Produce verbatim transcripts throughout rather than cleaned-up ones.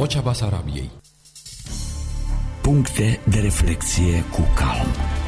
Vocea Basarabiei. Puncte de reflexie cu calm.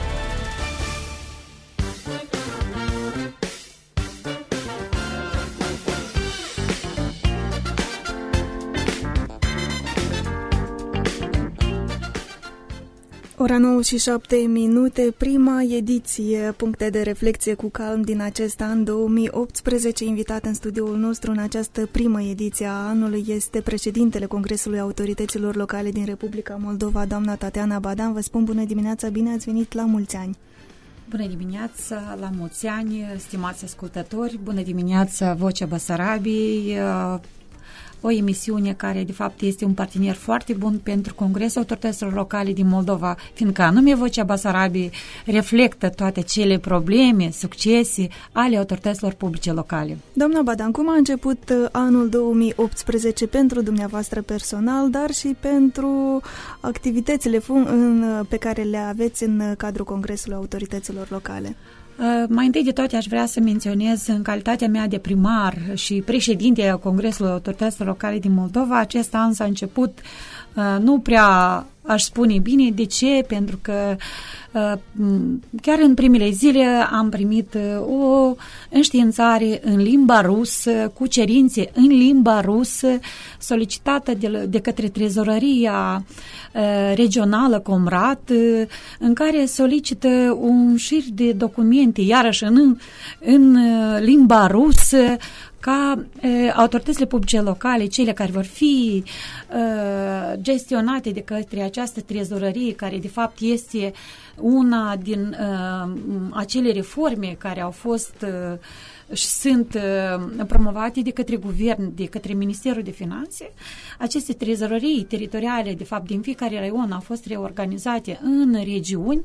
Ora nouă și șapte minute, prima ediție Puncte de reflexie cu calm din acest an două mii optsprezece. Invitat în studioul nostru în această primă ediție a anului este președintele Congresului Autorităților Locale din Republica Moldova, doamna Tatiana Badan. Vă spun bună dimineața, bine ați venit la mulți ani! Bună dimineața, la mulți ani, stimați ascultători, bună dimineața, Vocea Basarabiei, o emisiune care de fapt este un partener foarte bun pentru Congresul Autorităților Locale din Moldova, fiindcă anume Vocea Basarabiei reflectă toate cele probleme, succese ale autorităților publice locale. Doamna Badan, cum a început anul două mii optsprezece pentru dumneavoastră personal, dar și pentru activitățile pe care le aveți în cadrul Congresului Autorităților Locale? Uh, mai întâi de toate aș vrea să menționez în calitatea mea de primar și președinte a Congresului Autorităților Locale din Moldova, acest an s-a început uh, nu prea, aș spune bine. De ce? Pentru că uh, chiar în primele zile am primit uh, o înștiințare în limba rusă, cu cerințe în limba rusă, solicitată de, de către trezorăria uh, regională Comrat, uh, în care solicită un șir de documente, iarăși în, în uh, limba rusă, ca e, autoritățile publice locale, cele care vor fi e, gestionate de către această trezorărie, care de fapt este una din e, acele reforme care au fost e, și sunt e, promovate de către guvern, de către Ministerul de Finanțe. Aceste trezorării teritoriale, de fapt, din fiecare raion au fost reorganizate în regiuni.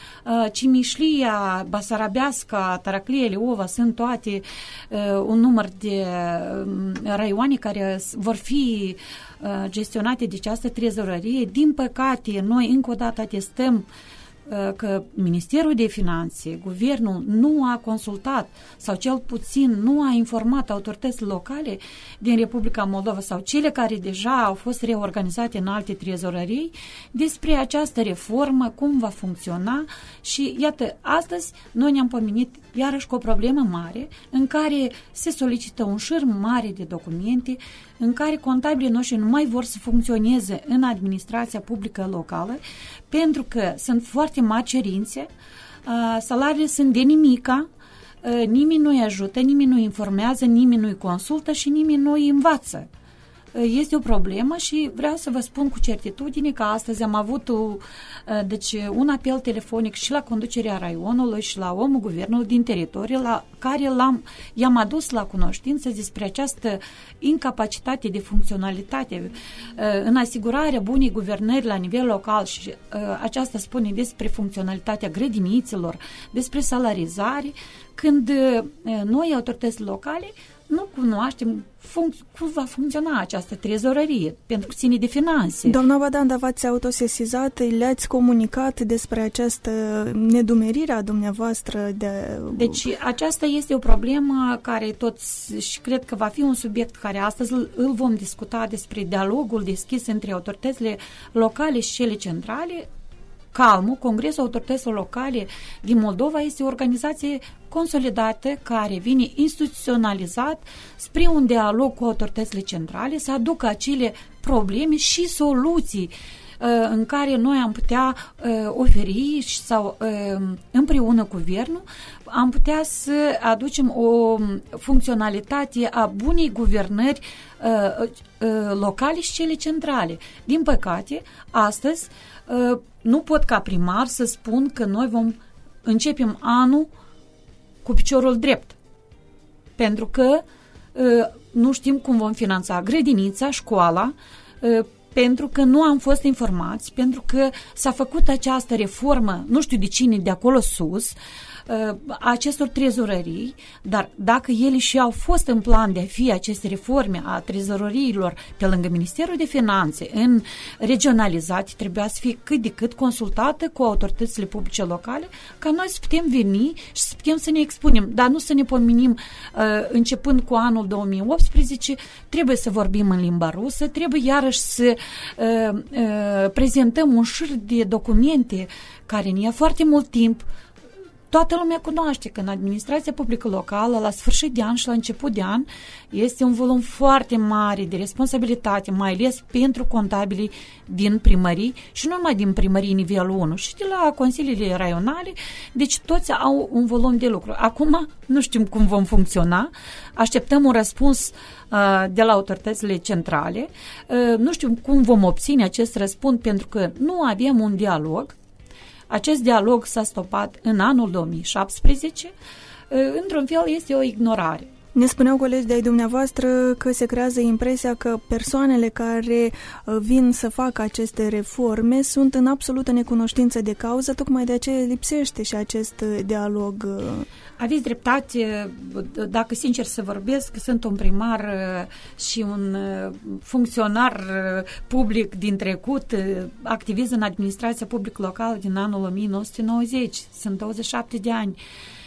Cimișlia, Basarabeasca, Taraclie, Leova, sunt toate uh, un număr de uh, raioane care vor fi uh, gestionate de această trezorărie. Din păcate, noi încă o dată atestăm uh, că Ministerul de Finanțe, guvernul, nu a consultat sau cel puțin nu a informat autoritățile locale din Republica Moldova sau cele care deja au fost reorganizate în alte trezorării despre această reformă, cum va funcționa. Și iată, astăzi noi ne-am pomenit iarăși cu o problemă mare în care se solicită un șir mare de documente, în care contabilii noștri nu mai vor să funcționeze în administrația publică locală, pentru că sunt foarte mari cerințe, salariile sunt de nimica, nimeni nu-i ajută, nimeni nu-i informează, nimeni nu-i consultă și nimeni nu-i învață. Este o problemă și vreau să vă spun cu certitudine că astăzi am avut o, deci, un apel telefonic și la conducerea raionului și la omul guvernului din teritoriu, la care l-am, i-am adus la cunoștință despre această incapacitate de funcționalitate în asigurarea bunei guvernări la nivel local și aceasta spune despre funcționalitatea grădinițelor, despre salarizare, când noi, autoritățile locale, nu cunoaștem func- cum va funcționa această trezorărie, pentru că ține de finanțe. Doamna Badan, dar v-ați autosesizat, le-ați comunicat despre această nedumerire a dumneavoastră? De... Deci aceasta este o problemă care toți, și cred că va fi un subiect care astăzi îl, îl vom discuta despre dialogul deschis între autoritățile locale și cele centrale. Calmul, Congresul Autorităților Locale din Moldova, este o organizație consolidată care vine instituționalizat spre un dialog cu autoritățile centrale, să aducă acele probleme și soluții uh, în care noi am putea uh, oferi sau uh, împreună cu guvernul am putea să aducem o funcționalitate a bunei guvernări uh, uh, locale și cele centrale. Din păcate, astăzi uh, nu pot ca primar să spun că noi vom începem anul cu piciorul drept, pentru că uh, nu știm cum vom finanța grădinița, școala, uh, pentru că nu am fost informați, pentru că s-a făcut această reformă, nu știu de cine, de acolo sus, acestor trezorării, dar dacă ele și au fost în plan de a fi aceste reforme a trezorăriilor pe lângă Ministerul de Finanțe în regionalizate, trebuia să fie cât de cât consultată cu autoritățile publice locale, ca noi să putem veni și să putem să ne expunem, dar nu să ne pomenim începând cu anul două mii optsprezece, trebuie să vorbim în limba rusă, trebuie iarăși să uh, uh, prezentăm un șir de documente care ne ia foarte mult timp. Toată lumea cunoaște că în administrația publică locală, la sfârșit de an și la început de an, este un volum foarte mare de responsabilitate, mai ales pentru contabilii din primării și nu numai din primării nivelul unu, și de la consiliile raionale, deci toți au un volum de lucru. Acum nu știm cum vom funcționa, așteptăm un răspuns uh, de la autoritățile centrale, uh, nu știm cum vom obține acest răspuns pentru că nu avem un dialog. Acest dialog s-a stopat în anul două mii șaptesprezece, într-un fel este o ignorare. Ne spuneau colegi de-ai dumneavoastră că se creează impresia că persoanele care vin să facă aceste reforme sunt în absolută necunoștință de cauză, tocmai de aceea lipsește și acest dialog. Aveți dreptate, dacă sincer să vorbesc, sunt un primar și un funcționar public din trecut, activez în administrația publică locală din anul o mie nouă sute nouăzeci, sunt douăzeci și șapte de ani.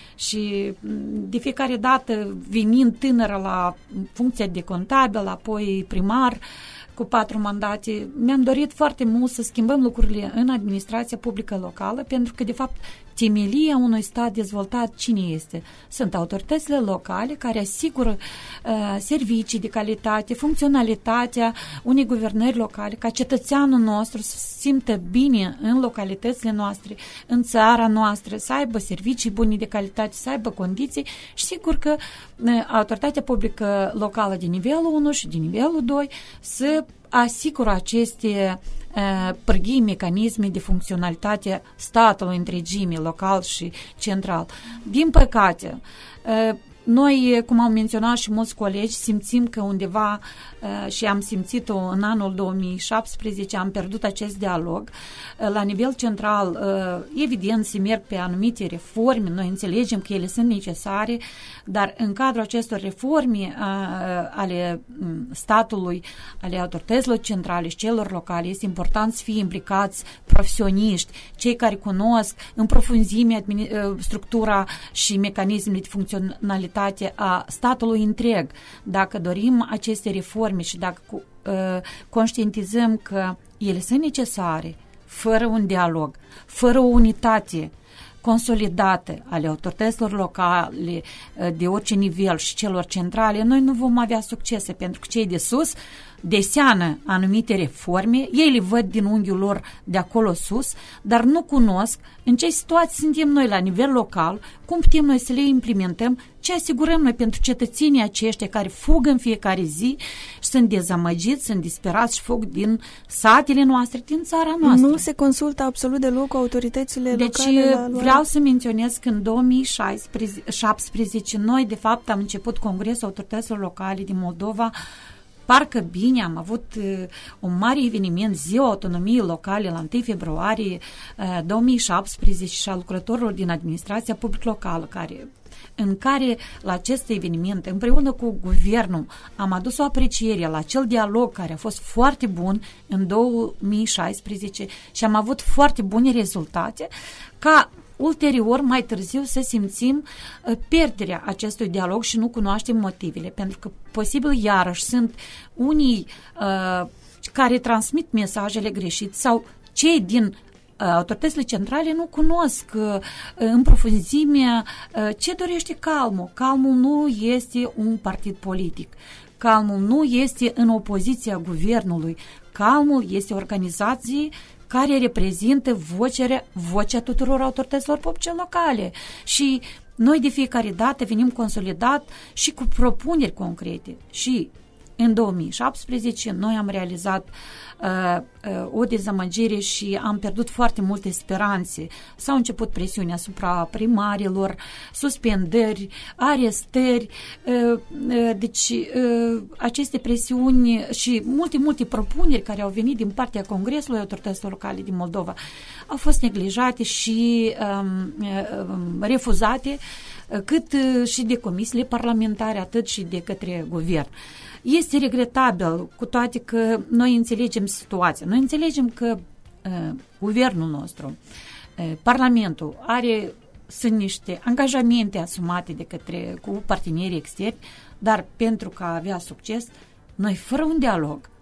Și de fiecare dată, venind tânără la funcția de contabil, apoi primar, cu patru mandate, mi-am dorit foarte mult să schimbăm lucrurile în administrația publică locală, pentru că, de fapt, temelia unui stat dezvoltat cine este? Sunt autoritățile locale care asigură uh, servicii de calitate, funcționalitatea unei guvernări locale, ca cetățeanul nostru să se simtă bine în localitățile noastre, în țara noastră, să aibă servicii bune de calitate, să aibă condiții și sigur că uh, autoritatea publică locală de nivelul unu și de nivelul doi să asigură aceste uh, pârghii, mecanisme de funcționalitate statului întregime, local și central. Din păcate, uh, noi, cum au menționat și mulți colegi, simțim că undeva, uh, și am simțit-o în anul două mii șaptesprezece, am pierdut acest dialog. Uh, la nivel central, uh, evident, se merg pe anumite reforme, noi înțelegem că ele sunt necesare, dar în cadrul acestor reforme uh, ale statului, ale autorităților centrale și celor locale, este important să fie implicați profesioniști, cei care cunosc în profunzime structura și mecanismele de funcționalitate a statului întreg. Dacă dorim aceste reforme și dacă uh, conștientizăm că ele sunt necesare, fără un dialog, fără o unitate consolidată ale autorităților locale de orice nivel și celor centrale, noi nu vom avea succese, pentru că cei de sus deseană anumite reforme, ei le văd din unghiul lor de acolo sus, dar nu cunosc în ce situații suntem noi la nivel local, cum putem noi să le implementăm, ce asigurăm noi pentru cetățenii aceștia care fug în fiecare zi și sunt dezamăgiți, sunt disperați și fug din satele noastre, din țara noastră. Nu se consultă absolut deloc cu autoritățile deci, locale? Deci vreau să menționez că în două mii șaptesprezece noi de fapt am început Congresul Autorităților Locale din Moldova. Parcă bine, am avut uh, un mare eveniment, Ziua Autonomiei Locale, la întâi februarie uh, două mii șaptesprezece și a lucrătorilor din administrația publică locală, care, în care la acest eveniment, împreună cu guvernul, am adus o apreciere la acel dialog care a fost foarte bun în două mii șaptesprezece și am avut foarte bune rezultate, ca ulterior, mai târziu, să simțim uh, pierderea acestui dialog și nu cunoaștem motivele, pentru că posibil iarăși sunt unii uh, care transmit mesajele greșite sau cei din uh, autoritățile centrale nu cunosc uh, în profunzime uh, ce dorește Calmul. Calmul nu este un partid politic. Calmul nu este în opoziția guvernului. Calmul este o organizație care reprezintă vocea, vocea tuturor autorităților publice locale. Și noi de fiecare dată venim consolidat și cu propuneri concrete. Și în două mii șaptesprezece noi am realizat uh, uh, o dezamăgire și am pierdut foarte multe speranțe. S-au început presiuni asupra primarilor, suspendări, arestări, uh, uh, deci uh, aceste presiuni și multe, multe propuneri care au venit din partea Congresului Autorităților Locale din Moldova au fost neglijate și um, uh, refuzate, uh, cât uh, și de comisiile parlamentare, atât și de către guvern. Este regretabil, cu toate că noi înțelegem situația. Noi înțelegem că uh, guvernul nostru, uh, Parlamentul, are, sunt niște angajamente asumate de către cu partenerii externi, dar pentru că a avea succes, noi fără un dialog,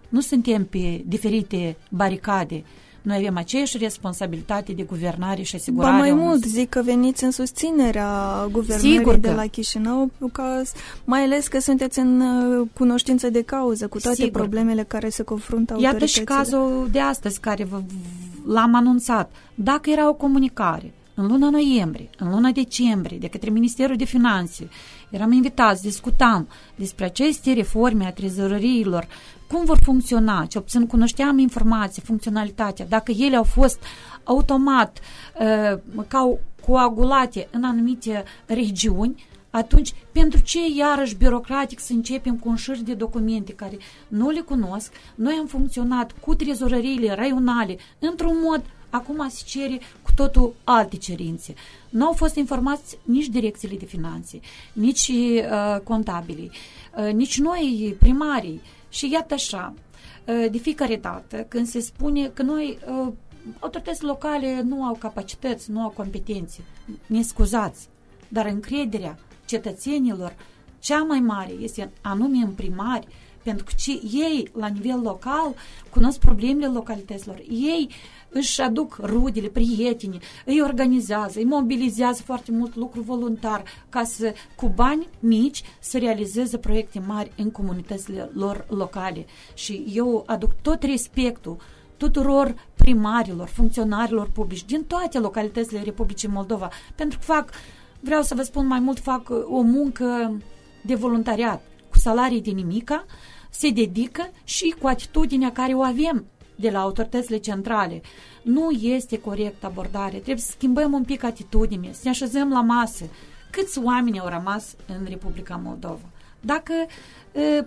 Nu suntem pe diferite baricade. Noi avem aceeași responsabilitate de guvernare și asigurare. Ba mai mult, zic că veniți în susținerea guvernării de la Chișinău, că, mai ales că sunteți în cunoștință de cauză cu toate Sigur. problemele care se confruntă autoritățile. Iată și cazul de astăzi care v- l-am anunțat. Dacă era o comunicare în luna noiembrie, în luna decembrie, de către Ministerul de Finanțe, eram invitați, discutam despre aceste reforme a trezorăriilor, cum vor funcționa, ce obțin, cunoșteam informații, funcționalitatea, dacă ele au fost automat uh, ca coagulate în anumite regiuni, atunci pentru ce iarăși birocratic să începem cu un șir de documente care nu le cunosc? Noi am funcționat cu trezorăriile raionale într-un mod, acum se cere cu totul alte cerințe. Nu au fost informați nici direcțiile de finanțe, nici uh, contabili, uh, nici noi primarii. Și iată așa, de fiecare dată când se spune că noi, autoritățile locale nu au capacități, nu au competențe, ne scuzați, dar încrederea cetățenilor cea mai mare este anume în primari, pentru că ei, la nivel local, cunosc problemele localităților, ei își aduc rudele, prietenii, îi organizează, îi mobilizează foarte mult lucru voluntar ca să, cu bani mici, să realizeze proiecte mari în comunitățile lor locale. Și eu aduc tot respectul tuturor primarilor, funcționarilor publici din toate localitățile Republicii Moldova, pentru că fac, vreau să vă spun mai mult, fac o muncă de voluntariat, cu salarii de nimica, se dedică și cu atitudinea care o avem de la autoritățile centrale. Nu este corect abordare, trebuie să schimbăm un pic atitudine, să ne așezăm la masă. Câți oameni au rămas în Republica Moldova? Dacă e,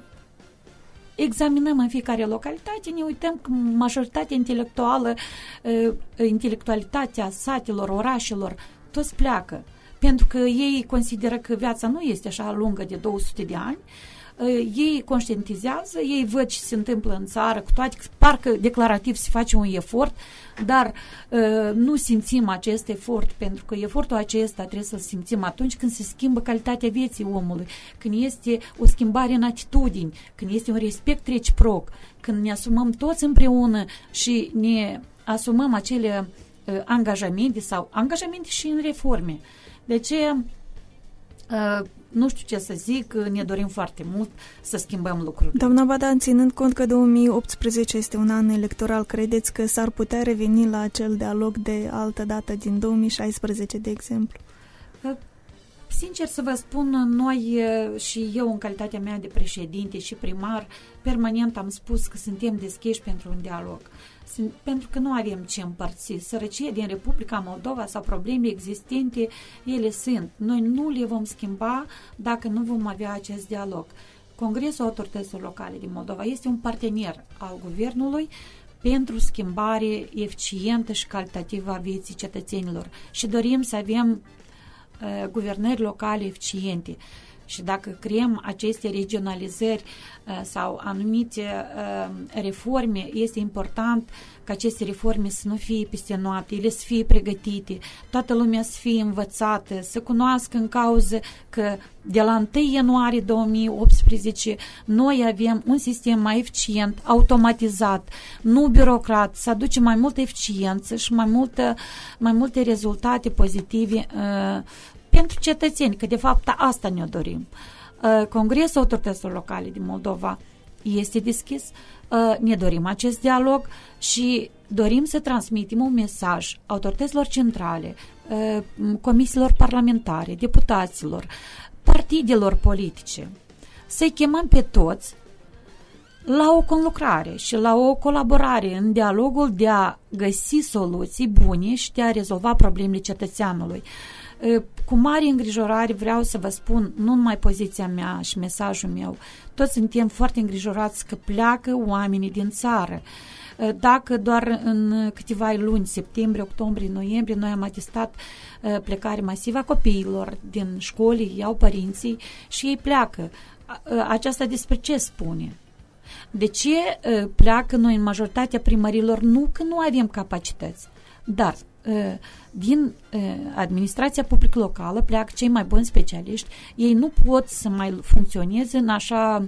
examinăm în fiecare localitate, ne uităm că majoritatea intelectuală, e, intelectualitatea satelor, orașelor, toți pleacă. Pentru că ei consideră că viața nu este așa lungă de două sute de ani, ei conștientizează, ei văd ce se întâmplă în țară, cu toate că parcă declarativ se face un efort, dar uh, nu simțim acest efort, pentru că efortul acesta trebuie să-l simțim atunci când se schimbă calitatea vieții omului, când este o schimbare în atitudini, când este un respect reciproc, când ne asumăm toți împreună și ne asumăm acele uh, angajamente sau angajamente și în reforme. De ce uh, nu știu ce să zic, ne dorim foarte mult să schimbăm lucrurile. Doamna Badan, ținând cont că două mii optsprezece este un an electoral, credeți că s-ar putea reveni la acel dialog de altă dată, din două mii șaisprezece, de exemplu? Sincer să vă spun, noi și eu în calitatea mea de președinte și primar, permanent am spus că suntem deschiși pentru un dialog. Pentru că nu avem ce împărți. Sărăcie din Republica Moldova sau probleme existente, ele sunt. Noi nu le vom schimba dacă nu vom avea acest dialog. Congresul Autorităților Locale din Moldova este un partener al guvernului pentru schimbare eficientă și calitativă a vieții cetățenilor. Și dorim să avem uh, guvernări locale eficiente. Și dacă creăm aceste regionalizări uh, sau anumite uh, reforme, este important ca aceste reforme să nu fie peste noapte, ele să fie pregătite, toată lumea să fie învățată, să cunoască în cauză că de la întâi ianuarie două mii optsprezece noi avem un sistem mai eficient, automatizat, nu birocrat, să aduce mai multă eficiență și mai, multă, mai multe rezultate pozitive uh, pentru cetățeni, că de fapt asta ne dorim. Congresul Autorităților Locale din Moldova este deschis, ne dorim acest dialog și dorim să transmitem un mesaj autorităților centrale, comisiilor parlamentare, deputaților, partidelor politice, să-i chemăm pe toți la o conlucrare și la o colaborare în dialogul de a găsi soluții bune și de a rezolva problemele cetățeanului. Cu mare îngrijorare vreau să vă spun, nu numai poziția mea și mesajul meu, toți suntem foarte îngrijorați că pleacă oamenii din țară. Dacă doar în câteva luni, septembrie, octombrie, noiembrie, noi am atestat plecare masivă a copiilor din școli, iau părinții și ei pleacă. Aceasta despre ce spune? De ce pleacă noi în majoritatea primărilor? Nu că nu avem capacități, dar din administrația publică locală pleacă cei mai buni specialiști, ei nu pot să mai funcționeze în așa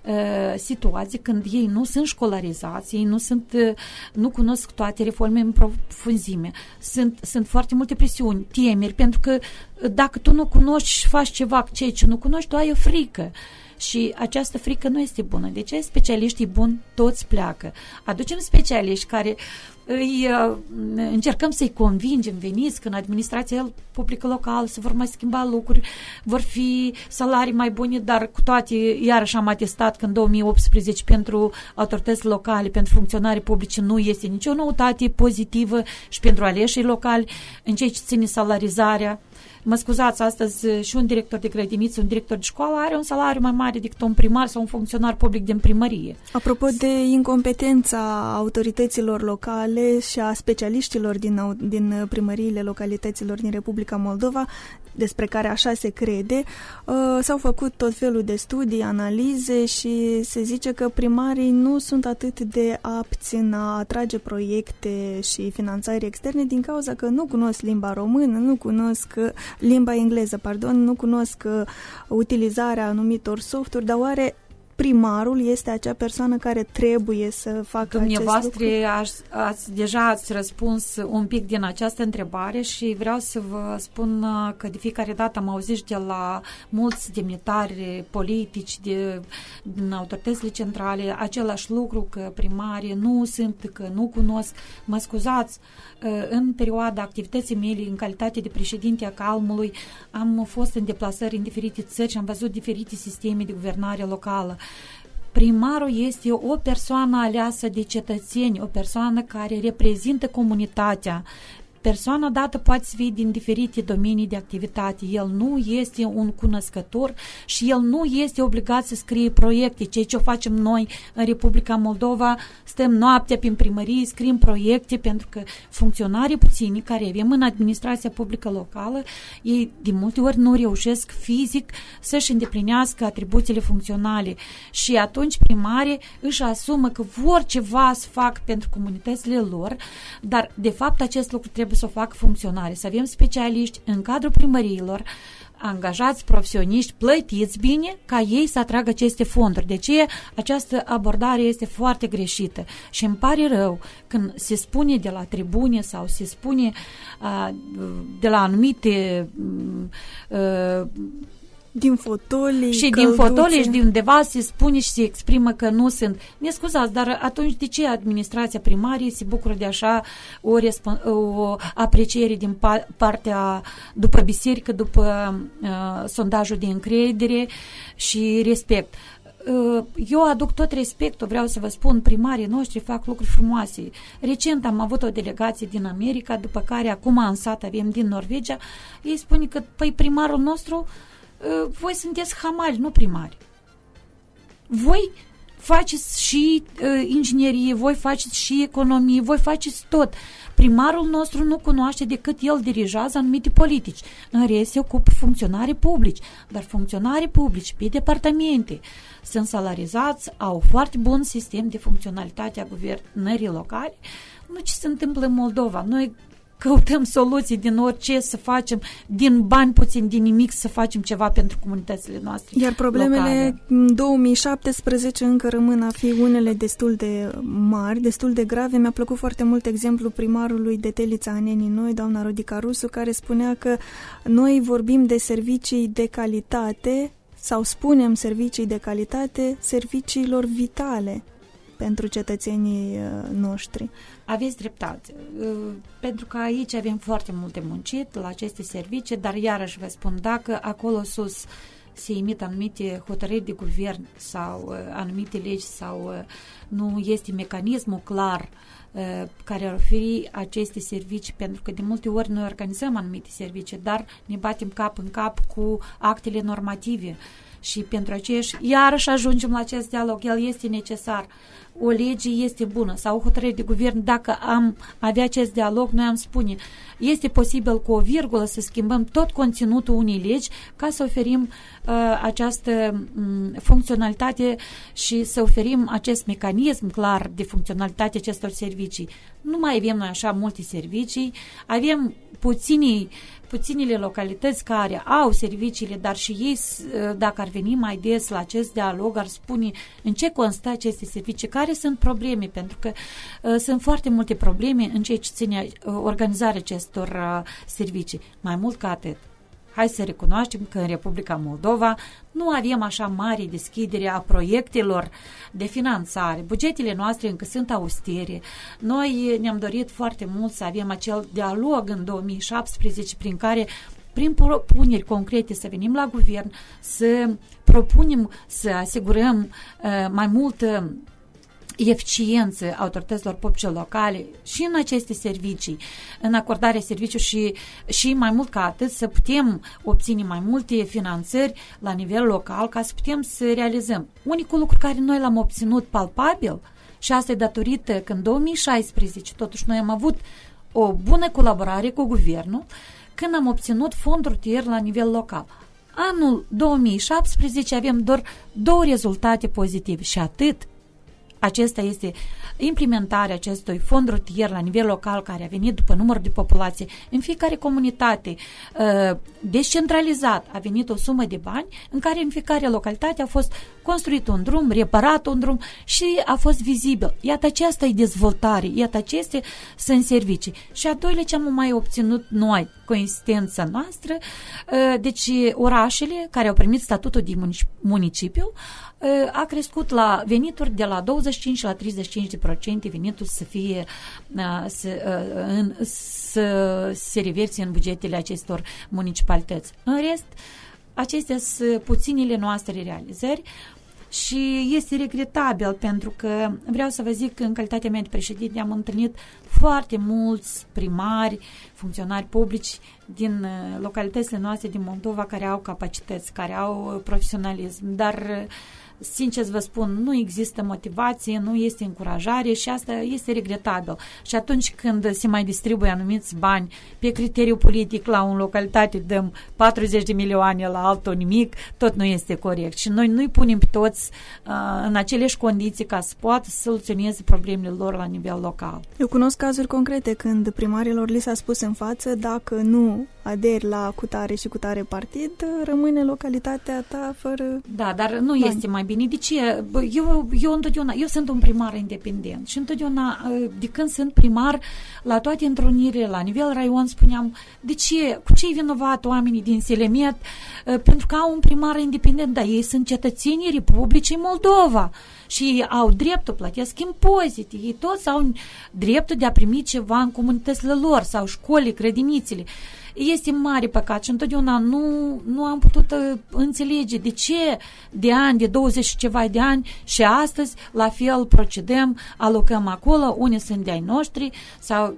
situație când ei nu sunt școlarizați, ei nu sunt, nu cunosc toate reformele în profunzime. Sunt, sunt foarte multe presiuni, temeri, pentru că dacă tu nu cunoști și faci ceva cu ceea ce nu cunoști, tu ai o frică. Și această frică nu este bună. De ce specialiștii buni toți pleacă? Aducem specialiști care îi, uh, încercăm să-i convingem, veniți că în administrația publică locală se vor mai schimba lucruri, vor fi salarii mai bune, dar cu toate, iarăși am atestat că în două mii optsprezece pentru autorități locale, pentru funcționarii publici nu este nicio noutate pozitivă și pentru aleșii locali, în ceea ce ține salarizarea. Mă scuzați, astăzi și un director de grădiniță, un director de școală are un salariu mai mare decât un primar sau un funcționar public din primărie. Apropo de incompetența autorităților locale și a specialiștilor din, din primăriile localităților din Republica Moldova, despre care așa se crede, s-au făcut tot felul de studii, analize și se zice că primarii nu sunt atât de apți în a atrage proiecte și finanțări externe din cauza că nu cunosc limba română, nu cunosc limba engleză, pardon, nu cunosc utilizarea anumitor softuri, dar oare primarul este acea persoană care trebuie să facă Dumneavoastră acest lucru? Ați, ați, deja ați răspuns un pic din această întrebare și vreau să vă spun că de fiecare dată am auzit de la mulți demnitari politici de, din autoritățile centrale același lucru, că primarii nu sunt, că nu cunosc. Mă scuzați, în perioada activității mele în calitate de președinte a Calmului am fost în deplasări în diferite țări și am văzut diferite sisteme de guvernare locală. Primarul este o persoană aleasă de cetățeni, o persoană care reprezintă comunitatea. Persoana dată poate să fie din diferite domenii de activitate. El nu este un cunoscător și el nu este obligat să scrie proiecte. Ceea ce o facem noi în Republica Moldova, stăm noaptea prin primărie, scriem proiecte, pentru că funcționarii puțini care avem în administrația publică locală, ei de multe ori nu reușesc fizic să-și îndeplinească atribuțiile funcționale. Și atunci primarii își asumă că vor ceva să fac pentru comunitățile lor, dar de fapt acest lucru trebuie să o facă funcționare, să avem specialiști în cadrul primăriilor, angajați, profesioniști, plătiți bine, ca ei să atragă aceste fonduri. De ce această abordare este foarte greșită? Și îmi pare rău când se spune de la tribune sau se spune uh, de la anumite uh, din fotolii, și călduțe. din fotolii și din undeva se spune și se exprimă că nu sunt. Ne scuzați, dar atunci de ce administrația primarie se bucură de așa o, o apreciere din pa- partea după biserică, după uh, sondajul de încredere și respect? Uh, eu aduc tot respectul, vreau să vă spun, primarii noștri fac lucruri frumoase. Recent am avut o delegație din America, după care acum în sat avem din Norvegia. Ei spune că, păi, primarul nostru, voi sunteți hamali, nu primari. Voi faceți și uh, inginerie, voi faceți și economie, voi faceți tot. Primarul nostru nu cunoaște decât el dirigează anumite politici. În rest se ocupă funcționarii publici, dar funcționarii publici pe departamente sunt salarizați, au foarte bun sistem de funcționalitate a guvernării locale. Nu ce se întâmplă în Moldova. Noi căutăm soluții din orice să facem, din bani puțin, din nimic, să facem ceva pentru comunitățile noastre. Iar problemele locale. în două mii șaptesprezece încă rămân a fi unele destul de mari, destul de grave. Mi-a plăcut foarte mult exemplul primarului de Telița Anenii Noi, doamna Rodica Rusu, care spunea că noi vorbim de servicii de calitate sau spunem servicii de calitate serviciilor vitale pentru cetățenii noștri. Aveți dreptate, pentru că aici avem foarte multe muncit la aceste servicii, dar iarăși vă spun, dacă acolo sus se emit anumite hotărâri de guvern sau anumite legi sau nu este mecanismul clar care ar oferi aceste servicii, pentru că de multe ori noi organizăm anumite servicii, dar ne batem cap în cap cu actele normative. Și pentru aceeași, iarăși ajungem la acest dialog, el este necesar. O lege este bună sau o hotărâre de guvern, dacă am avea acest dialog, noi am spune, este posibil cu o virgulă să schimbăm tot conținutul unei legi ca să oferim uh, această um, funcționalitate și să oferim acest mecanism clar de funcționalitate acestor servicii. servicii. Nu mai avem noi așa multe servicii, avem puțini, puținile localități care au serviciile, dar și ei, dacă ar veni mai des la acest dialog, ar spune în ce constă aceste servicii, care sunt probleme, pentru că uh, sunt foarte multe probleme în ceea ce ține uh, organizarea acestor uh, servicii. Mai mult ca atât, hai să recunoaștem că în Republica Moldova nu avem așa mare deschidere a proiectelor de finanțare. Bugetele noastre încă sunt austere. Noi ne-am dorit foarte mult să avem acel dialog în două mii șaptesprezece prin care, prin propuneri concrete, să venim la guvern, să propunem să asigurăm uh, mai multă eficiență autorităților publice locale și în aceste servicii, în acordarea serviciilor și, și mai mult ca atât să putem obține mai multe finanțări la nivel local ca să putem să realizăm. Unicul lucru care noi l-am obținut palpabil și asta e datorită că în două mii șaisprezece totuși noi am avut o bună colaborare cu guvernul când am obținut fonduri tier la nivel local. Anul două mii șaptesprezece avem doar două rezultate pozitive și atât. Acesta este implementarea acestui fond rutier la nivel local care a venit după număr de populație. În fiecare comunitate uh, descentralizat a venit o sumă de bani în care în fiecare localitate a fost construit un drum, reparat un drum și a fost vizibil. Iată, aceasta e dezvoltare, iată, acestea sunt servicii. Și a doilea ce am mai obținut noi, coincidența noastră, uh, deci orașele care au primit statutul de municipiu a crescut la venituri de la douăzeci și cinci la treizeci și cinci la sută venitul să fie să, în, să se reverse în bugetele acestor municipalități. În rest, acestea sunt puținile noastre realizări și este regretabil pentru că vreau să vă zic că în calitatea mea de președinte am întâlnit foarte mulți primari, funcționari publici din localitățile noastre din Moldova care au capacități, care au profesionalism, dar sincer vă spun, nu există motivație, nu este încurajare și asta este regretabil. Și atunci când se mai distribuie anumiți bani pe criteriu politic la o localitate dăm patruzeci de milioane, la altul nimic, tot nu este corect. Și noi nu-i punem pe toți uh, în aceleași condiții ca să poată să soluționeze problemele lor la nivel local. Eu cunosc cazuri concrete când primarilor li s-a spus în față dacă nu aderi la cutare și cutare partid, rămâne localitatea ta fără Da, dar nu bani. Este mai bine. De ce? Eu, eu întotdeauna, eu sunt un primar independent și întotdeauna, de când sunt primar, la toate întrunirile, la nivel raion, spuneam, de ce? Cu ce-i vinovat oamenii din Selemet? Pentru că au un primar independent, dar ei sunt cetățenii Republicii Moldova și ei au dreptul, plătesc impozite, ei toți au dreptul de a primi ceva în comunitățile lor sau școlii, grădinițele. Este mare păcat și întotdeauna nu, nu am putut uh, înțelege de ce de ani, de douăzeci și ceva de ani și astăzi la fel procedăm, alocăm acolo, unii sunt de-ai noștri sau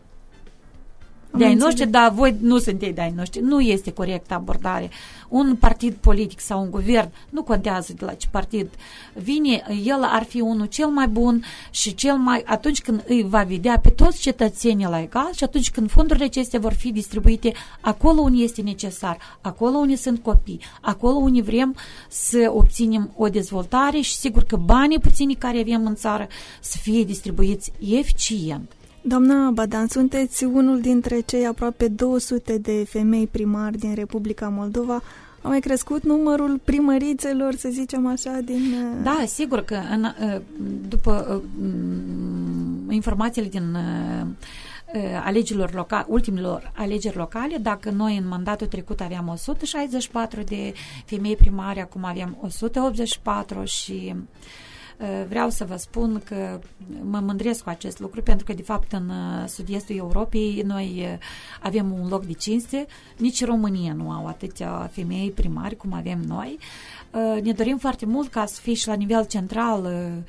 de-ai noștri, dar voi nu sunteți de-ai noștri. Nu este corectă abordare. Un partid politic sau un guvern, nu contează de la ce partid vine, el ar fi unul cel mai bun și cel mai, atunci când îi va vedea pe toți cetățenii la egal și atunci când fondurile acestea vor fi distribuite acolo unde este necesar, acolo unde sunt copii, acolo unde vrem să obținem o dezvoltare și sigur că banii puțini care avem în țară să fie distribuiți eficient. Doamna Badan, sunteți unul dintre cei aproape două sute de femei primari din Republica Moldova. A mai crescut numărul primărițelor, să zicem așa, din... Da, sigur că în, după informațiile din alegerilor locale, ultimilor alegeri locale, dacă noi în mandatul trecut aveam o sută șaizeci și patru de femei primari, acum avem o sută optzeci și patru și vreau să vă spun că mă mândresc cu acest lucru pentru că, de fapt, în sud-estul Europei noi avem un loc de cinste. Nici România nu au atâtea femei primari cum avem noi. Ne dorim foarte mult ca să fie și la nivel central,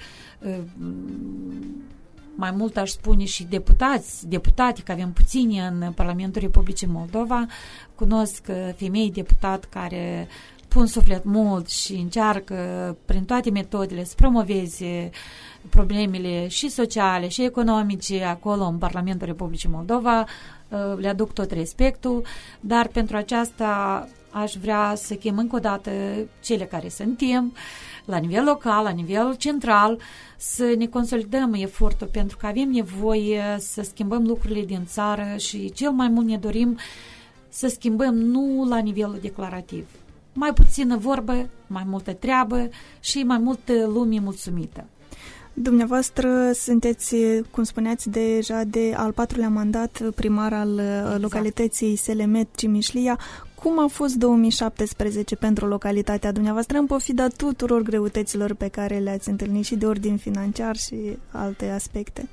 mai mult aș spune și deputați, deputate, că avem puțini în Parlamentul Republicii Moldova. Cunosc femei deputat care pun suflet mult și încearcă prin toate metodele să promoveze problemele și sociale și economice acolo în Parlamentul Republicii Moldova. le aduc tot respectul, dar pentru aceasta aș vrea să chem încă o dată cele care suntem, la nivel local, la nivel central, să ne consolidăm efortul, pentru că avem nevoie să schimbăm lucrurile din țară și cel mai mult ne dorim să schimbăm nu la nivelul declarativ. Mai puțină vorbă, mai multă treabă și mai multă lume mulțumită. Dumneavoastră sunteți, cum spuneați, deja de al patrulea mandat primar al exact. localității Selemet Cimișlia. Cum a fost două mii șaptesprezece pentru localitatea dumneavoastră, în pofida tuturor greutăților pe care le-ați întâlnit și de ordin financiar și alte aspecte?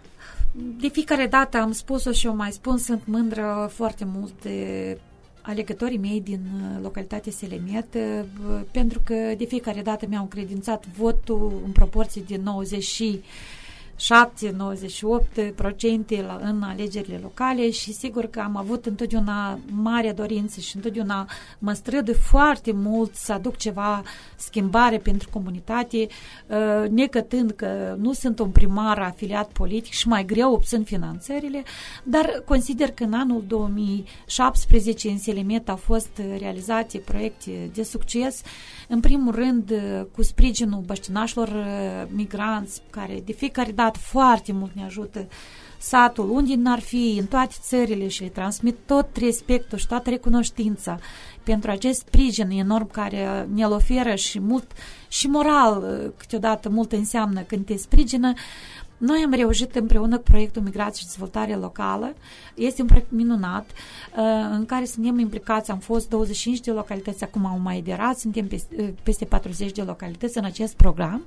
De fiecare dată am spus-o și o mai spun, sunt mândră foarte mult de alegătorii mei din localitatea Selemet, pentru că de fiecare dată mi-au încredințat votul în proporție de nouăzeci și șapte nouăzeci și opt la sută în alegerile locale și sigur că am avut întotdeauna mare dorință și întotdeauna mă strădui foarte mult să aduc ceva schimbare pentru comunitate, necătând că nu sunt un primar afiliat politic și mai greu obțin finanțările, dar consider că în anul două mii șaptesprezece în Selemet au fost realizate proiecte de succes, în primul rând cu sprijinul băștinașilor migranți, care de fiecare dată foarte mult ne ajută satul, unde n-ar fi, în toate țările, și le transmit tot respectul și toată recunoștința pentru acest sprijin enorm care ne-l oferă și mult, și moral câteodată mult înseamnă când te sprijină. Noi am reușit împreună cu proiectul Migrație și Dezvoltare Locală. Este un proiect minunat în care suntem implicați. Am fost douăzeci și cinci de localități, acum au mai aderat, suntem peste patruzeci de localități în acest program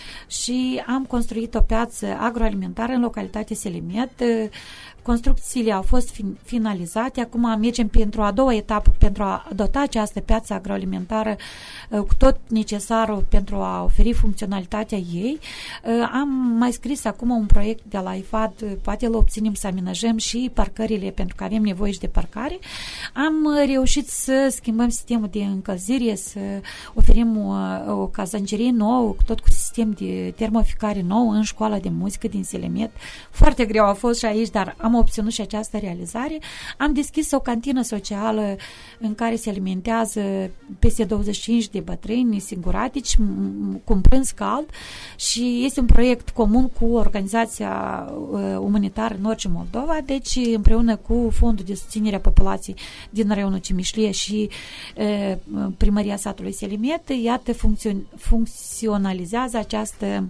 și am construit o piață agroalimentară în localitatea Selemet. Construcțiile au fost finalizate, acum mergem pentru a doua etapă pentru a dota această piață agroalimentară cu tot necesarul pentru a oferi funcționalitatea ei. Am mai scris acum un proiect de la I F A D, poate îl obținem să amenajăm și parcările, pentru că avem nevoie și de parcare. Am reușit să schimbăm sistemul de încălzire, să oferim o, o cazangerie nouă, tot cu sistem de termoficare nou în școala de muzică din Selemet. Foarte greu a fost și aici, dar am obținut și această realizare. Am deschis o cantină socială în care se alimentează peste douăzeci și cinci de bătrâni singuratici cu un prânz cald și este un proiect comun cu organizația umanitară Norge Moldova, deci împreună cu Fondul de Susținere a Populației din raionul Cimișlia și e, Primăria satului Selemet, iată, funcțion- funcționalizează această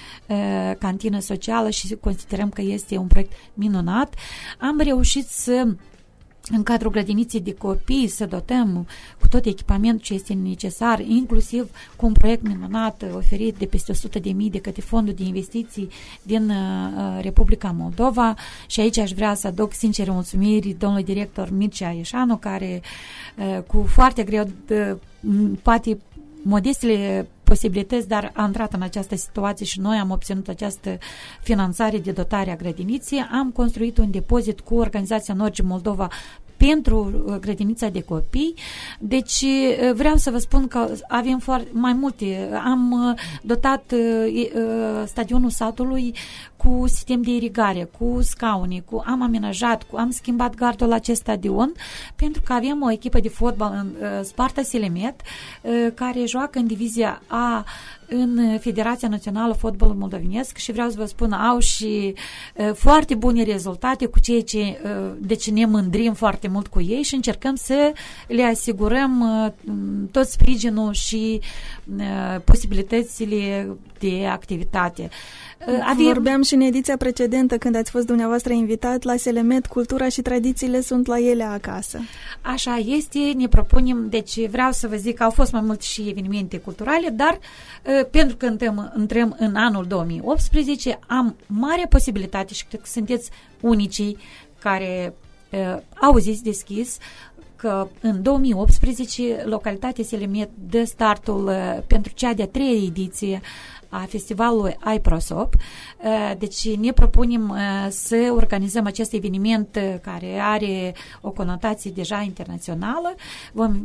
cantină socială și considerăm că este un proiect minunat. Am reușit să, în cadrul grădiniței de copii, să dotăm cu tot echipamentul ce este necesar, inclusiv cu un proiect minunat oferit de peste o sută de mii de către Fondul de Investiții din uh, Republica Moldova și aici aș vrea să aduc sincere mulțumiri domnului director Mircea Ieșanu, care uh, cu foarte greu de, poate modestele posibilități, dar a intrat în această situație și noi am obținut această finanțare de dotare a grădiniței. Am construit un depozit cu organizația Norge Moldova pentru grădinița de copii. Deci vreau să vă spun că avem foarte, mai multe. Am dotat stadionul satului cu sistem de irigare, cu scaune, cu, am amenajat, cu, am schimbat gardul la acest stadion pentru că avem o echipă de fotbal în uh, Sparta Selemet uh, care joacă în divizia A în Federația Națională Fotbalul Moldovenesc și vreau să vă spun, au și uh, foarte bune rezultate cu ceea ce, uh, deci ne mândrim foarte mult cu ei și încercăm să le asigurăm uh, tot sprijinul și uh, posibilitățile de activitate. Avem... Vorbeam și în ediția precedentă, când ați fost dumneavoastră invitat la Selemet, cultura și tradițiile sunt la ele acasă. Așa este, ne propunem, deci vreau să vă zic că au fost mai multe și evenimente culturale, dar pentru că intrăm, intrăm în anul două mii optsprezece, am mare posibilitate și cred că sunteți unicii care uh, auziți deschis că în două mii optsprezece localitatea Selemet dă startul uh, pentru cea de-a treia ediție a festivalului iProsop. Deci ne propunem să organizăm acest eveniment care are o conotație deja internațională. Vom,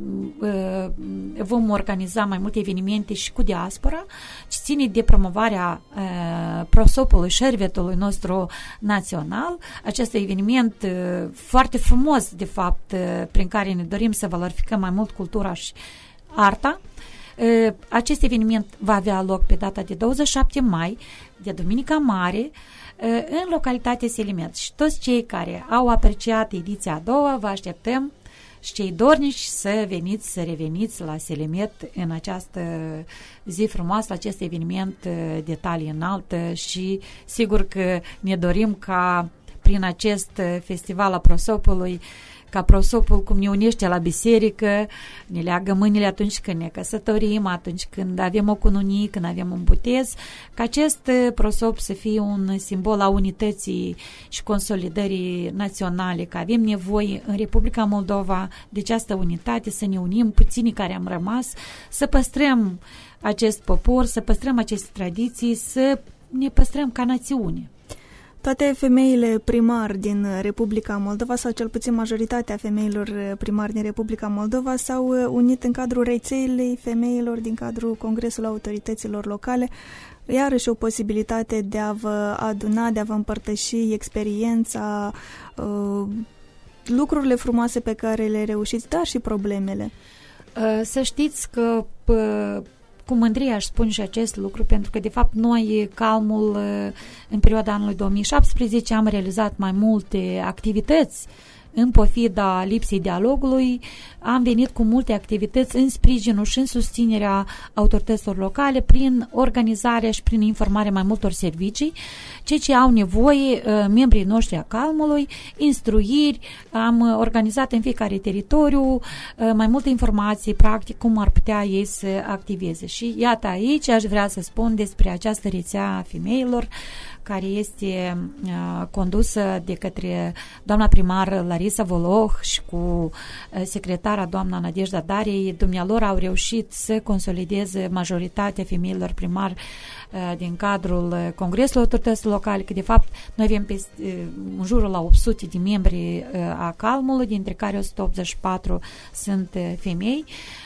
vom organiza mai multe evenimente și cu diaspora, ce ține de promovarea prosopului, șervetului nostru național. Acest eveniment foarte frumos, de fapt, prin care ne dorim să valorificăm mai mult cultura și arta. Acest eveniment va avea loc pe data de douăzeci și șapte mai, de Duminica Mare, în localitatea Selimet. Și toți cei care au apreciat ediția a doua, vă așteptăm și cei dornici să veniți, să reveniți la Selimet în această zi frumoasă, la acest eveniment de talie înaltă și sigur că ne dorim ca prin acest festival a prosopului, ca prosopul cum ne unește la biserică, ne leagă mâinile atunci când ne căsătorim, atunci când avem o cununie, când avem un botez, ca acest prosop să fie un simbol a unității și consolidării naționale, că avem nevoie în Republica Moldova de această unitate, să ne unim puținii care am rămas, să păstrăm acest popor, să păstrăm aceste tradiții, să ne păstrăm ca națiune. Toate femeile primari din Republica Moldova, sau cel puțin majoritatea femeilor primari din Republica Moldova, s-au unit în cadrul rețelei femeilor din cadrul Congresului Autorităților Locale, iarăși o posibilitate de a vă aduna, de a vă împărtăși experiența, lucrurile frumoase pe care le reușiți, dar și problemele. Să știți că cu mândrie aș spune și acest lucru, pentru că de fapt noi, Calmul, în perioada anului două mii șaptesprezece am realizat mai multe activități în pofida lipsei dialogului, am venit cu multe activități în sprijinul și în susținerea autorităților locale prin organizarea și prin informarea mai multor servicii, ceea ce au nevoie membrii noștri a Calmului, instruiri, am organizat în fiecare teritoriu mai multe informații, practic, cum ar putea ei să activeze. Și iată aici aș vrea să spun despre această rețea a femeilor care este uh, condusă de către doamna primar Larisa Voloh și cu uh, secretara doamna Nadejda Darei. Dumnealor au reușit să consolideze majoritatea femeilor primari uh, din cadrul uh, Congresului Autorităților Locale, că de fapt noi avem pe, uh, în jurul la opt sute de membri uh, a Calmului, dintre care o sută optzeci și patru sunt uh, femei.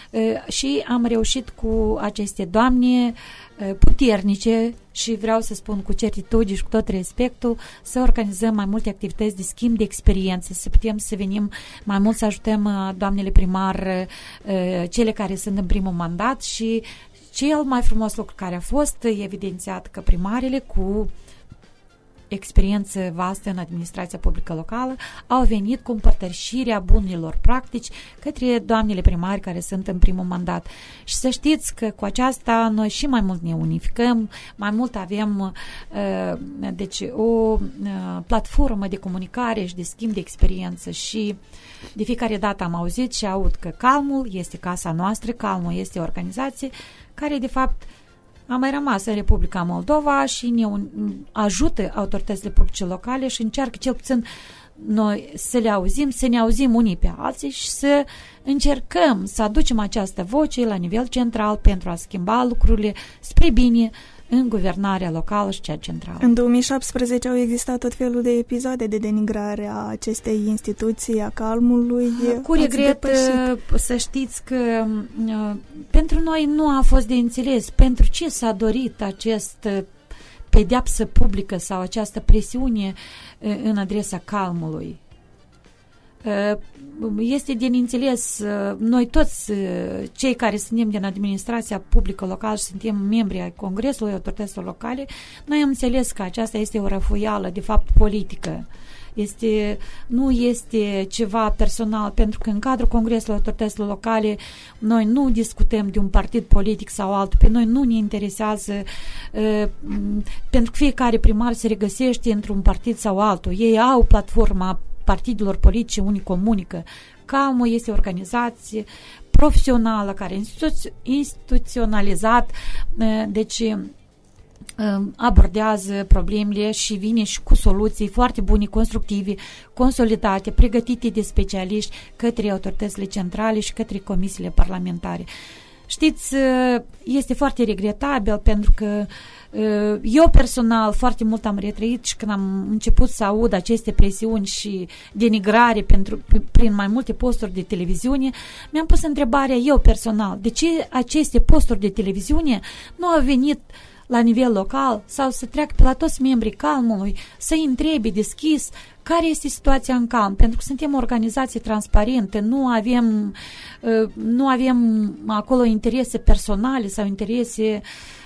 Și am reușit cu aceste doamne puternice și vreau să spun cu certitudine și cu tot respectul să organizăm mai multe activități de schimb de experiențe, să putem să venim mai mult să ajutăm doamnele primar, cele care sunt în primul mandat și cel mai frumos lucru care a fost evidențiat că primarele cu experiență vastă în administrația publică locală au venit cu împărtășirea bunilor practici către doamnele primari care sunt în primul mandat. Și să știți că cu aceasta noi și mai mult ne unificăm, mai mult avem uh, deci o uh, platformă de comunicare și de schimb de experiență și de fiecare dată am auzit și aud că Calmul este casa noastră, Calmul este o organizație care de fapt a mai rămas în Republica Moldova și ne ajută autoritățile publice locale și încearcă cel puțin noi să le auzim, să ne auzim unii pe alții și să încercăm să aducem această voce la nivel central pentru a schimba lucrurile spre bine în guvernarea locală și cea centrală. În două mii șaptesprezece au existat tot felul de episoade de denigrare a acestei instituții, a Calmului. Cu regret, să știți că pentru noi nu a fost de înțeles pentru ce s-a dorit acest pedeapsă publică sau această presiune în adresa Calmului. Este de înțeles, noi toți cei care suntem din administrația publică locală și suntem membri ai Congresului Autorităților Locale, noi am înțeles că aceasta este o răfuială, de fapt, politică. Este, nu este ceva personal, pentru că în cadrul Congresului Autorităților Locale noi nu discutăm de un partid politic sau altul, pe noi nu ne interesează, uh, pentru că fiecare primar se regăsește într-un partid sau altul. Ei au platforma partidelor politice, unii comunică. Calmul este o organizație profesională care institu- instituționalizat, uh, deci abordează problemele și vine și cu soluții foarte bune, constructive, consolidate, pregătite de specialiști către autoritățile centrale și către comisiile parlamentare. Știți, este foarte regretabil pentru că eu personal foarte mult am retrăit și când am început să aud aceste presiuni și denigrare pentru, prin mai multe posturi de televiziune, mi-am pus întrebarea eu personal, de ce aceste posturi de televiziune nu au venit la nivel local sau să treacă pe la toți membrii Calmului, să-i întrebi deschis care este situația în Calm, pentru că suntem o organizație transparentă, nu avem, nu avem acolo interese personale sau interese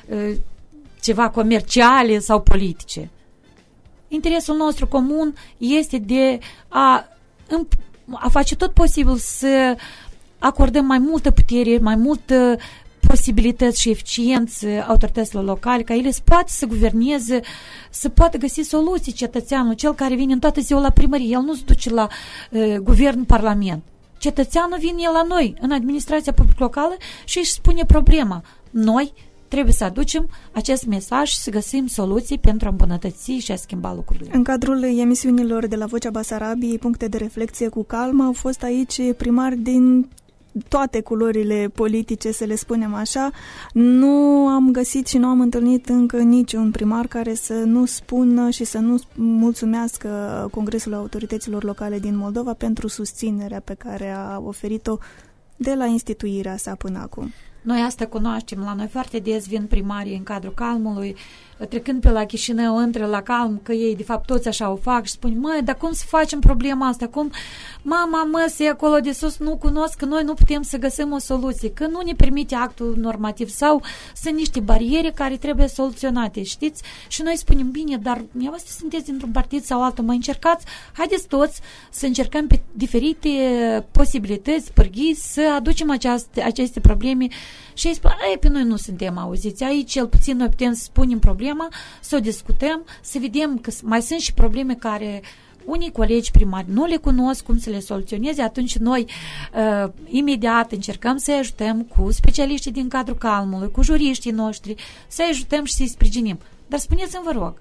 ceva comerciale sau politice. Interesul nostru comun este de a, a face tot posibil să acordăm mai multă putere, mai multă posibilități și eficiență autorităților locale, ca ele să poată să guverneze, să poată găsi soluții cetățeanul, cel care vine în toată ziua la primărie, el nu se duce la uh, guvern, parlament. Cetățeanul vine la noi, în administrația publică locală și își spune problema. Noi trebuie să aducem acest mesaj și să găsim soluții pentru a îmbunătăți și a schimba lucrurile. În cadrul emisiunilor de la Vocea Basarabiei, puncte de reflexie cu Calm, au fost aici primari din toate culorile politice, să le spunem așa. Nu am găsit și nu am întâlnit încă niciun primar care să nu spună și să nu mulțumească Congresul Autorităților Locale din Moldova pentru susținerea pe care a oferit-o de la instituirea sa până acum. Noi asta cunoaștem, la noi foarte des vin primarii în cadrul Calmului, trecând pe la Chișinău, între la Calm, că ei de fapt toți așa o fac și spun, măi, dar cum să facem problema asta? Cum, mama, măsii acolo de sus nu cunosc, că noi nu putem să găsim o soluție, că nu ne permite actul normativ sau sunt niște bariere care trebuie soluționate, știți? Și noi spunem, bine, dar dumneavoastră sunteți dintr-un partid sau altul, mai încercați, haideți toți să încercăm pe diferite posibilități, pârghii, să aducem aceaste, aceste probleme. Și ei spun, ei, pe noi nu suntem auziți, aici cel puțin noi putem să spunem problema, să o discutăm, să vedem că mai sunt și probleme care unii colegi primari nu le cunosc cum să le soluționeze, atunci noi uh, imediat încercăm să-i ajutăm cu specialiștii din cadrul Calmului, cu juriștii noștri, să-i ajutăm și să-i sprijinim. Dar spuneți-mi, vă rog,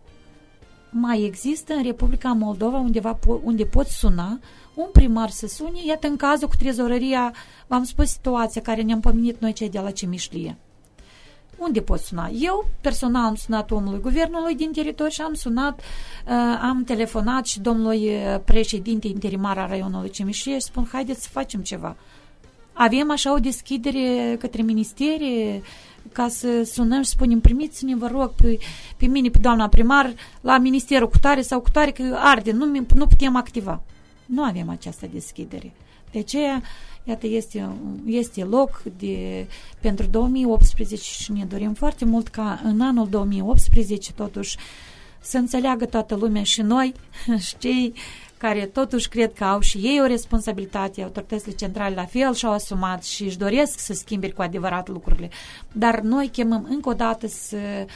mai există în Republica Moldova undeva unde poți suna un primar să sune, iată în cazul cu trezorăria, v-am spus situația care ne-am pomenit noi cei de la Cimișlie. Unde pot suna? Eu, personal, am sunat omului guvernului din teritoriu și am sunat, uh, am telefonat și domnului președinte interimar al raionului Cimișlie și spun, haideți să facem ceva. Avem așa o deschidere către ministerie ca să sunăm și spunem, primiți-ne, vă rog, pe, pe mine, pe doamna primar, la ministerul cu tare sau cu tare, că arde, nu, nu putem activa. Nu avem această deschidere. De aceea, iată, este, este loc de, pentru două mii optsprezece și ne dorim foarte mult ca în anul două mii optsprezece totuși să înțeleagă toată lumea și noi și cei care totuși cred că au și ei o responsabilitate, autoritățile centrale la fel și-au asumat și își doresc să schimbe cu adevărat lucrurile. Dar noi chemăm încă o dată să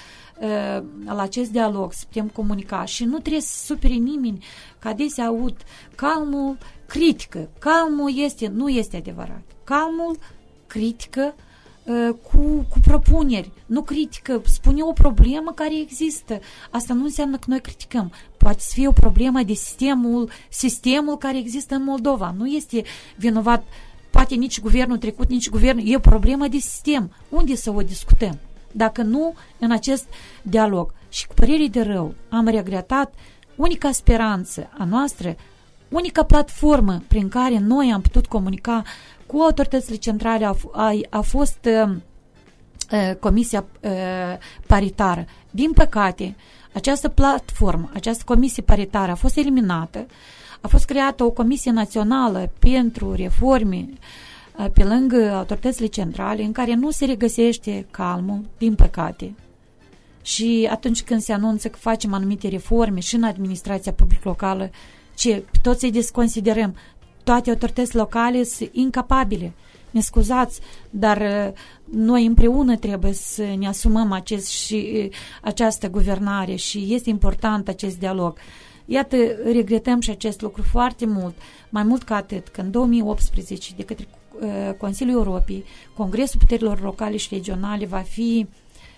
la acest dialog, să putem comunica și nu trebuie să supere nimeni, că adesea aud Calmul critică, Calmul este, nu este adevărat. Calmul critică uh, cu, cu propuneri, nu critică, spune o problemă care există. Asta nu înseamnă că noi criticăm. Poate să fie o problemă de sistemul, sistemul care există în Moldova. Nu este vinovat, poate nici guvernul trecut, nici guvernul, e o problemă de sistem. Unde să o discutăm? Dacă nu în acest dialog. Și cu părere de rău am regretat unica speranță a noastră, unica platformă prin care noi am putut comunica cu autoritățile centrale a, a, a fost uh, uh, Comisia uh, Paritară. Din păcate, această platformă, această comisie paritară a fost eliminată, a fost creată o comisie națională pentru reforme pe lângă autoritățile centrale, în care nu se regăsește Calmul, din păcate. Și atunci când se anunță că facem anumite reforme și în administrația publică locală, ce toți îi desconsiderăm, toate autoritățile locale sunt incapabile. Ne scuzați, dar noi împreună trebuie să ne asumăm acest și, această guvernare și este important acest dialog. Iată, regretăm și acest lucru foarte mult, mai mult ca atât, că în două mii optsprezece, de către Consiliul Europei, Congresul Puterilor Locale și Regionale va fi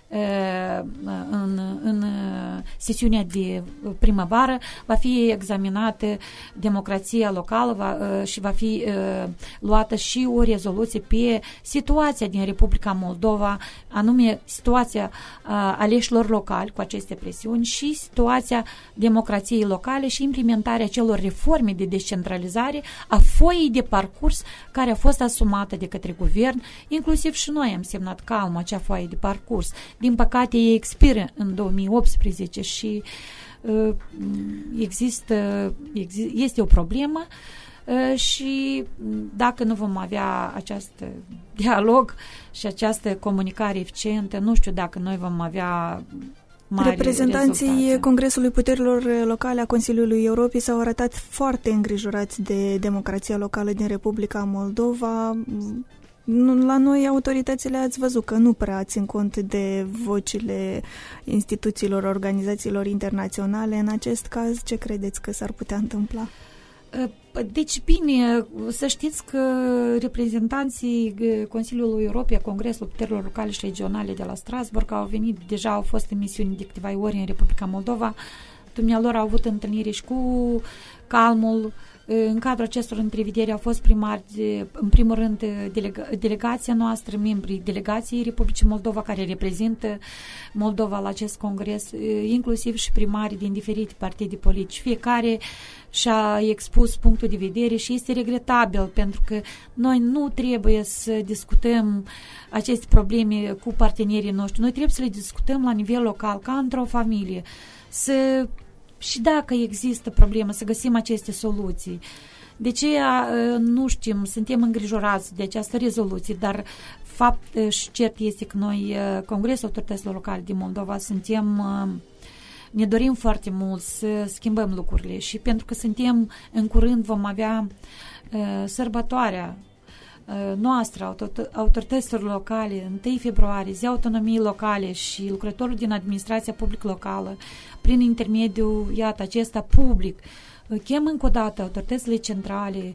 în, în sesiunea de primăvară va fi examinată democrația locală va, și va fi luată și o rezoluție pe situația din Republica Moldova, anume situația aleșilor locali cu aceste presiuni și situația democrației locale și implementarea celor reforme de descentralizare a foii de parcurs care a fost asumată de către guvern, inclusiv și noi am semnat calm acea foaie de parcurs. Din păcate, ei expiră în două mii optsprezece și uh, există, exist, este o problemă uh, și dacă nu vom avea acest dialog și această comunicare eficientă, nu știu dacă noi vom avea mari Reprezentanții rezultate. Congresului Puterilor Locale a Consiliului Europei s-au arătat foarte îngrijorați de democrația locală din Republica Moldova. La noi, autoritățile, ați văzut că nu prea țin cont de vocile instituțiilor, organizațiilor internaționale. În acest caz, ce credeți că s-ar putea întâmpla? Deci, bine, să știți că reprezentanții Consiliului Europei, Congresul Puterilor Locale și Regionale de la Strasbourg au venit, deja au fost în misiuni de câteva ori în Republica Moldova. Dumnealor au avut întâlniri și cu calmul. În cadrul acestor întrevederi au fost primari, în primul rând, delega, delegația noastră, membrii delegației Republicii Moldova, care reprezintă Moldova la acest congres, inclusiv și primarii din diferite partide politici. Fiecare și-a expus punctul de vedere și este regretabil, pentru că noi nu trebuie să discutăm aceste probleme cu partenerii noștri. Noi trebuie să le discutăm la nivel local, ca într-o familie, să și dacă există probleme, să găsim aceste soluții. De ce nu știm, suntem îngrijorați de această rezoluție, dar fapt și cert este că noi, Congresul Autorităților Locale din Moldova, suntem, ne dorim foarte mult să schimbăm lucrurile și pentru că suntem, în curând vom avea sărbătoarea noastră, autorităților locale, întâi februarie, zi autonomiei locale și lucrătorul din administrația publică locală, prin intermediul, iată, acesta public, chem încă o dată autoritățile centrale,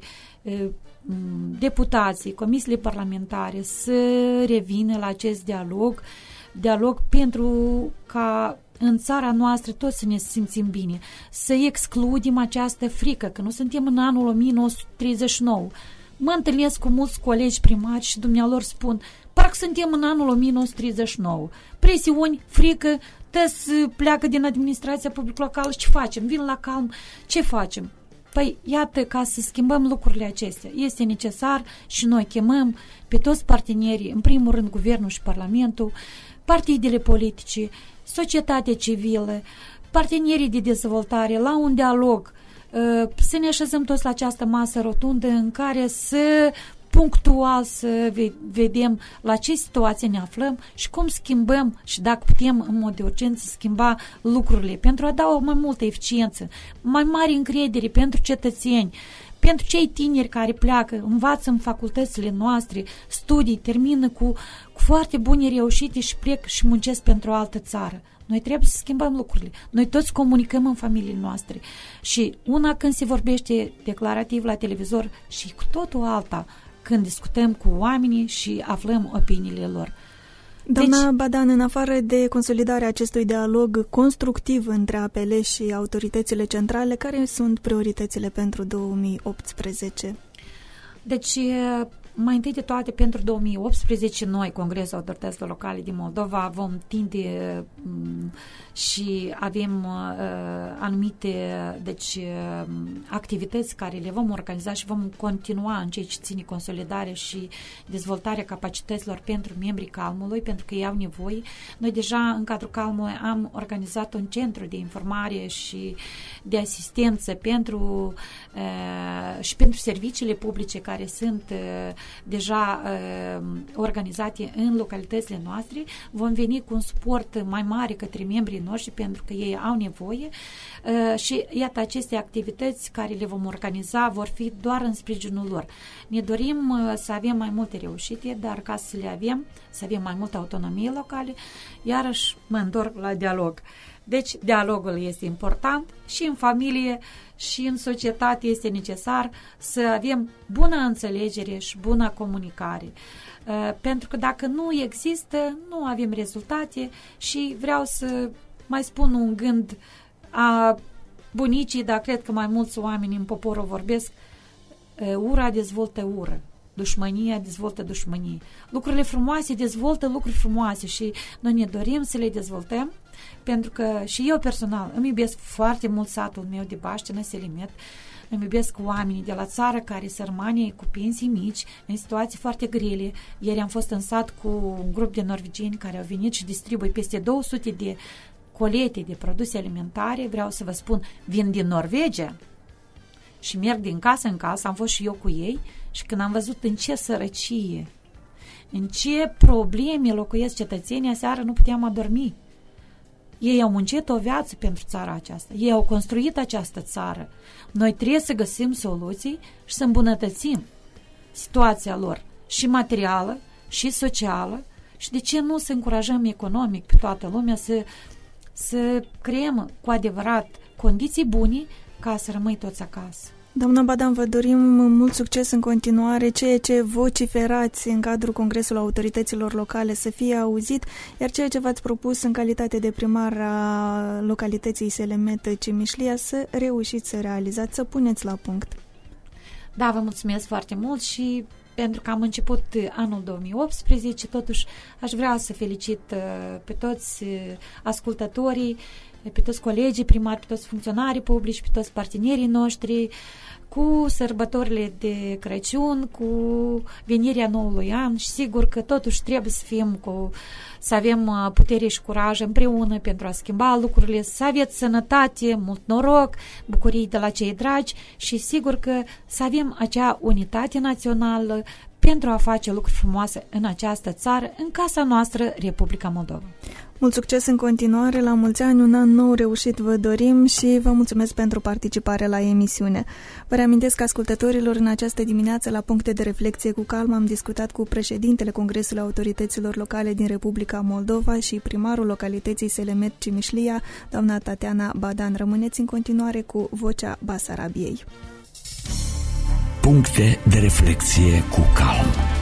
deputații, comisiile parlamentare să revină la acest dialog, dialog pentru ca în țara noastră toți să ne simțim bine, să excludem această frică, că nu suntem în anul o mie nouă sute treizeci și nouă. Mă întâlnesc cu mulți colegi primari și dumnealor spun, parcă suntem în anul o mie nouă sute treizeci și nouă. Presiuni, frică, tăs pleacă din administrația publică locală, ce facem? Vin la calm, ce facem? Păi, iată, ca să schimbăm lucrurile acestea, este necesar și noi chemăm pe toți partenerii, în primul rând Guvernul și Parlamentul, partidele politice, societatea civilă, partenerii de dezvoltare, la un dialog, să ne așezăm toți la această masă rotundă în care să punctual să vedem la ce situație ne aflăm și cum schimbăm și dacă putem în mod de urgență schimba lucrurile pentru a da o mai multă eficiență, mai mare încredere pentru cetățeni, pentru cei tineri care pleacă, învață în facultățile noastre, studii, termină cu, cu foarte bune reușite și plec și muncesc pentru o altă țară. Noi trebuie să schimbăm lucrurile. Noi toți comunicăm în familiile noastre. Și una când se vorbește declarativ la televizor și cu totul alta când discutăm cu oamenii și aflăm opiniile lor. Doamna deci, Badan, în afară de consolidarea acestui dialog constructiv între A P L și autoritățile centrale, care sunt prioritățile pentru două mii optsprezece? Deci, mai întâi de toate, pentru două mii optsprezece, noi, Congresul Autorităților Locale din Moldova, vom tinde um, și avem uh, anumite deci, uh, activități care le vom organiza și vom continua în ceea ce ține consolidare și dezvoltarea capacităților pentru membrii Calmului, pentru că ei au nevoie. Noi deja, în cadrul Calmului, am organizat un centru de informare și de asistență pentru uh, și pentru serviciile publice care sunt uh, deja uh, organizate în localitățile noastre. Vom veni cu un suport mai mare către membrii noștri pentru că ei au nevoie uh, și iată aceste activități care le vom organiza vor fi doar în sprijinul lor. Ne dorim uh, să avem mai multe reușite, dar ca să le avem, să avem mai multă autonomie locală, iarăși mă întorc la dialog. Deci, dialogul este important și în familie și în societate este necesar să avem bună înțelegere și bună comunicare. Pentru că dacă nu există, nu avem rezultate și vreau să mai spun un gând a bunicii, dar cred că mai mulți oameni în poporul vorbesc, ura dezvoltă ură. Dușmânia dezvoltă dușmănie. Lucrurile frumoase dezvoltă lucruri frumoase și noi ne dorim să le dezvoltăm, pentru că și eu personal îmi iubesc foarte mult satul meu de Baștină, Selimet, îmi iubesc oamenii de la țară care sărmanii cu pensii mici, în situații foarte grele. Ieri am fost în sat cu un grup de norvegieni care au venit și distribuie peste două sute de colete de produse alimentare. Vreau să vă spun, vin din Norvegia și merg din casă în casă, am fost și eu cu ei și când am văzut în ce sărăcie, în ce probleme locuiesc cetățenii, aseară nu puteam adormi. Ei au muncit o viață pentru țara aceasta, ei au construit această țară. Noi trebuie să găsim soluții și să îmbunătățim situația lor și materială și socială și de ce nu să încurajăm economic pe toată lumea să, să creăm cu adevărat condiții bune ca să rămâi toți acasă. Doamna Badan, vă dorim mult succes în continuare, ceea ce vociferați în cadrul Congresului Autorităților Locale să fie auzit, iar ceea ce v-ați propus în calitate de primar a localității Selimet Cimișlia să reușiți să realizați, să puneți la punct. Da, vă mulțumesc foarte mult și pentru că am început anul două mii optsprezece, totuși aș vrea să felicit pe toți ascultătorii, pe toți colegii primari, pe toți funcționarii publici, pe toți partenerii noștri, cu sărbătorile de Crăciun, cu venirea noului an și sigur că totuși trebuie să fim cu, să avem putere și curaj împreună pentru a schimba lucrurile, să aveți sănătate, mult noroc, bucurii de la cei dragi și sigur că să avem acea unitate națională pentru a face lucruri frumoase în această țară, în casa noastră, Republica Moldova. Mult succes în continuare, la mulți ani, un an nou reușit vă dorim și vă mulțumesc pentru participare la emisiune. Vă reamintesc că ascultătorilor în această dimineață la Puncte de Reflecție cu Calm am discutat cu președintele Congresului Autorităților Locale din Republica Moldova și primarul localității Selimet Cimișlia, doamna Tatiana Badan. Rămâneți în continuare cu Vocea Basarabiei. Puncte de Reflecție cu Calm.